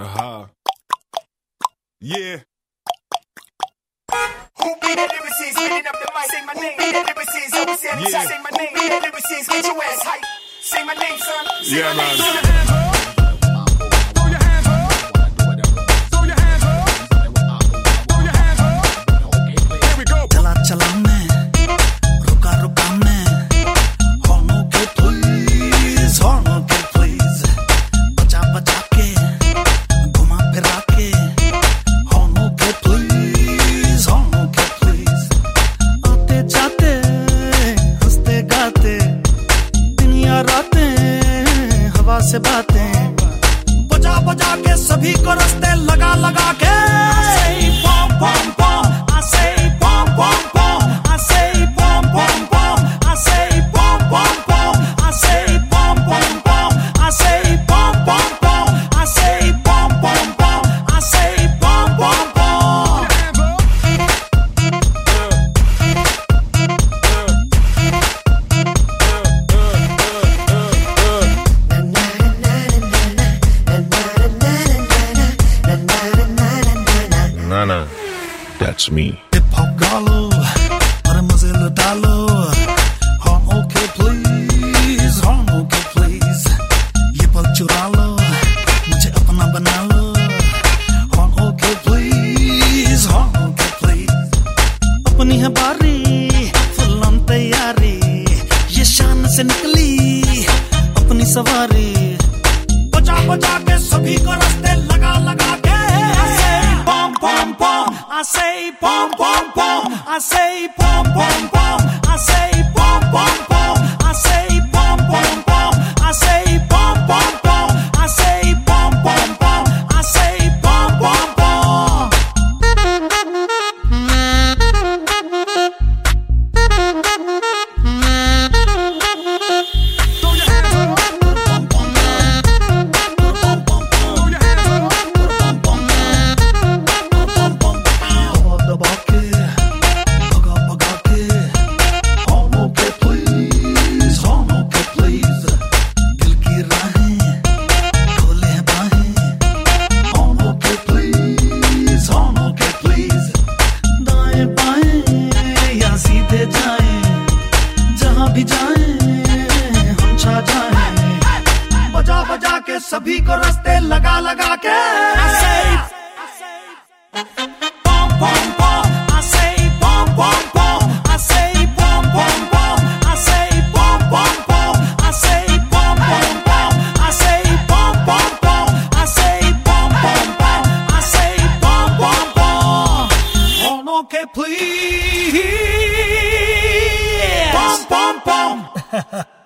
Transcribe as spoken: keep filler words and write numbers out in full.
Uh-huh. Yeah. Who be the lyricist? Spinning up the mic. Say my name. Be the lyricist. Always say Yeah. say my name. Be the lyricist. Get your ass hype. Say my name, son. Say Yeah, my man. name, son. Throw your hands up. Throw your hands up. Throw your hands up. Here we go. चला चला मैं रुका रुका मैं हॉर्नों के please हॉर्नों के please बचा बचा के घुमा फिरा के हॉर्नों के प्लीज हॉर्नों के प्लीज आते जाते हंसते गाते दिन या रातें हवा से बातें बजा बजा के सभी को रास्ते लगा लगा के पॉम पॉम पॉम I say pom pom pom, I say pom pom pom, I say pom pom pom, I say pom pom pom, I say pom pom pom, I say pom pom pom, I say pom pom pom. Nah, nah. That's me. Hip hop गा लो और मजे लुटा लो हाँ okay please हाँ okay please ये पल चुरा लो मुझे अपना बना लो हाँ ओके प्लीज हाँ ओके प्लीज अपनी है बारी फुल ऑन तैयारी ये शान से निकली अपनी सवारी बजा बजा के सभी को रास्ते लगा लगा के pom pom pom, I say pom pom pom, I say pom pom pom, I say pom pom pom, I say pom pom pom, I say pom pom pom, I say pom pom pom, I say pom pom pom. Throw your hands up. Throw your hands up. दबा के भगा भगा के हॉर्नों के please हॉर्नों के please दिल की राहें खोले हैं बाहें हॉर्नों के प्लीज हॉर्नों के प्लीज दाएं बाएं या सीधे जाएं जहां भी जाएं हम छा जाएं बजा बजा के सभी को रास्ते लगा लगा के pom pom pom, I say pom pom pom, I say pom pom pom, I say pom pom pom, I say pom pom pom, I say pom pom pom, I say pom pom pom, I say pom pom pom. Hॉर्नों के please pom pom pom.